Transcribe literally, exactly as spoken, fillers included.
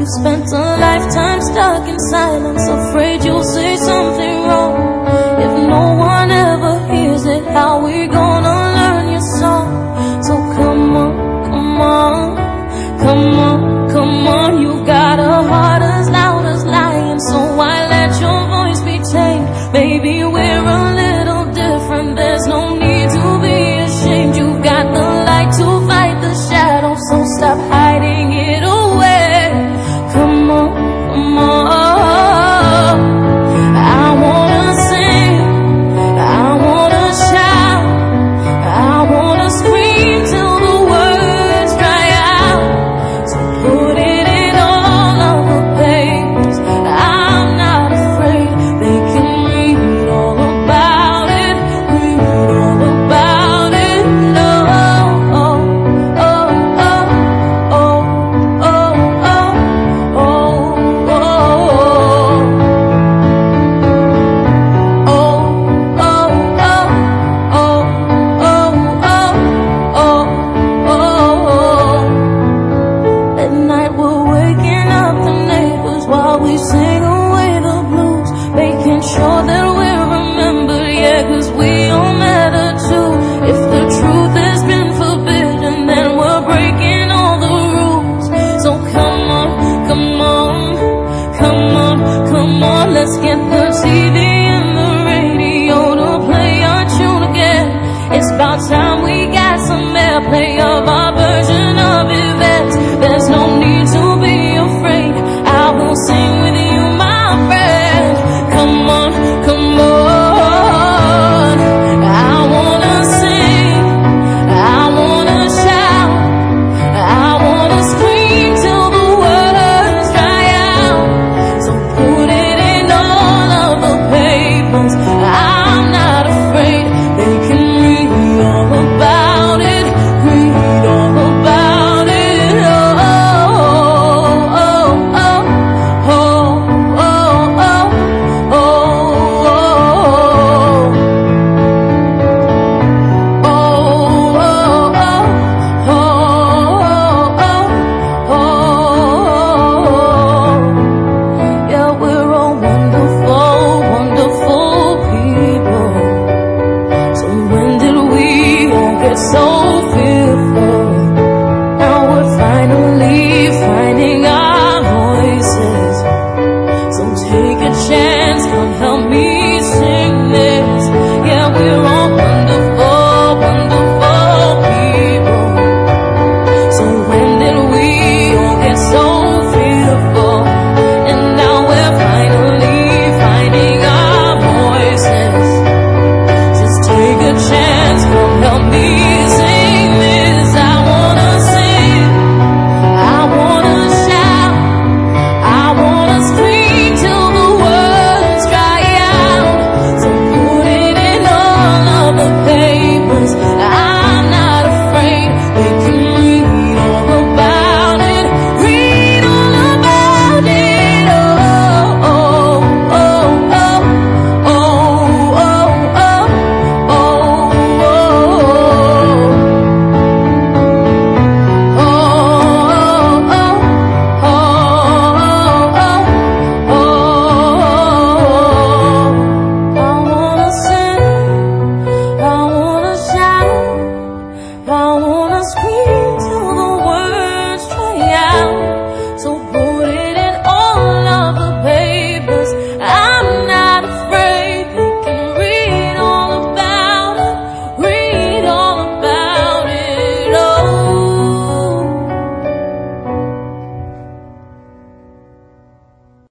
You spent a lifetime stuck in silence, afraid you'll say something wrong. If no one ever hears it, how we gonna learn your song? So come on, come on, come on, come on. You've got a heart as loud as lion, so why let your voice be tamed? Baby, we're a little different, there's no need to be ashamed. You've got the light to fight the shadow, so stop hiding it away. Come on, come on. I wanna sing, I wanna shout, I wanna scream till the words dry out. So put it in all of the papers, I'm not afraid. They can read all about it, read all about it. Oh, oh, oh, oh, oh, oh, oh, oh, At night we're waking up the neighbors while we sing away the blues, making sure that we're remembered, yeah, 'cause we all matter too. If the truth has been forbidden, then we're breaking all the rules. So come on, come on, come on, come on, let's get the T V and the radio to play our tune again. It's about time we got some airplay of our version of events. There's no need to be afraid, I will sing with you, my friend. Come on, come on. I wanna sing, I wanna shout, I wanna scream till the words dry out. So put it in all of the papers, I'm not afraid. They can read all about it, read all about it. Oh, oh, oh, oh, oh, oh, oh, oh, yeah, we're all wonderful, wonderful people. So when did we all get so